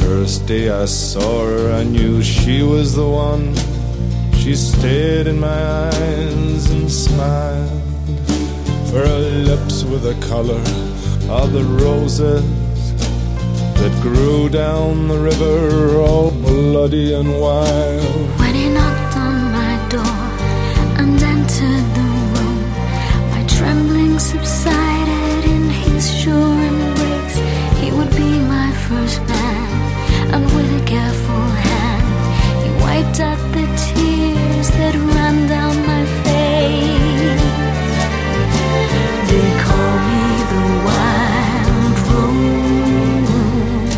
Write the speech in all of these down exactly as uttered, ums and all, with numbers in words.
first day I saw her, I knew she was the one. She stared in my eyes and smiled, for her lips were the color of the roses that grew down the river, all bloody and wild. When he knocked on my door and entered the room, my trembling subsided in his sure embrace. He would be my first man, and with a careful hand he wiped out the tears that ran down my face. They call me the wild rose,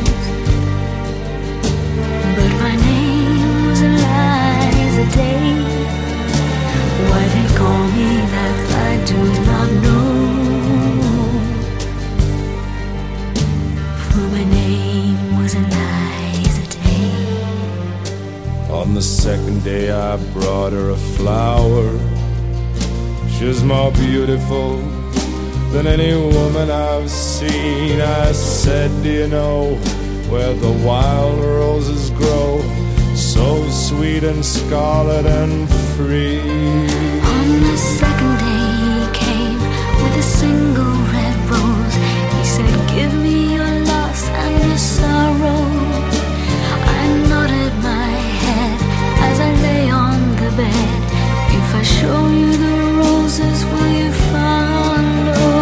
but my name was Eliza Day. Why they call me that I do not know, for my name was Eliza Day. On the second day I brought her a flower. She was more beautiful than any woman I've seen. I said, do you know where the wild roses grow, so sweet and scarlet and free? On the second day he came with a single red rose. He said, give me your loss and your sorrow. I nodded my head as I lay on the bed. If I show you the roses, will you follow?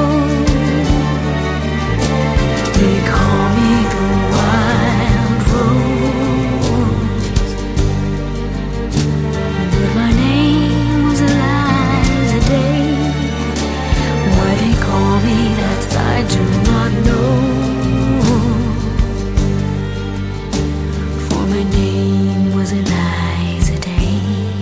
They call me the wild rose, but my name was Eliza Day. Why they call me that I do not know, for my name was Eliza Day.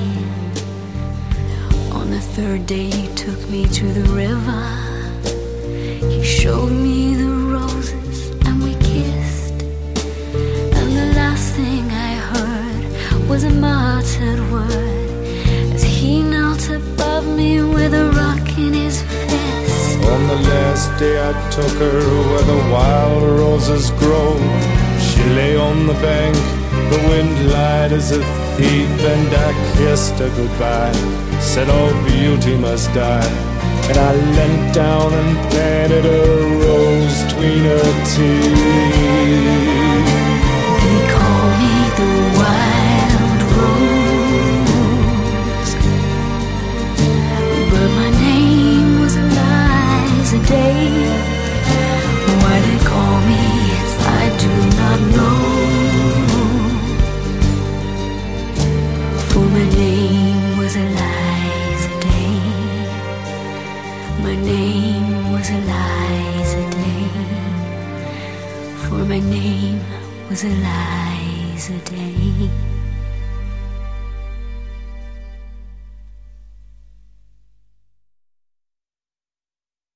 On the third day he took me to the river. He showed me the roses and we kissed, and the last thing I heard was a muttered word as he knelt above me with a rock in his fist. On the last day I took her where the wild roses grow. She lay on the bank, the wind lied as a thief, and I kissed her goodbye, said all beauty must die. And I leant down and planted a rose between her teeth. They call me the wild rose, but my name was Eliza Day. Why they call me it I do not know, for my name was Eliza Day. My name was Eliza Day, for my name was Eliza Day.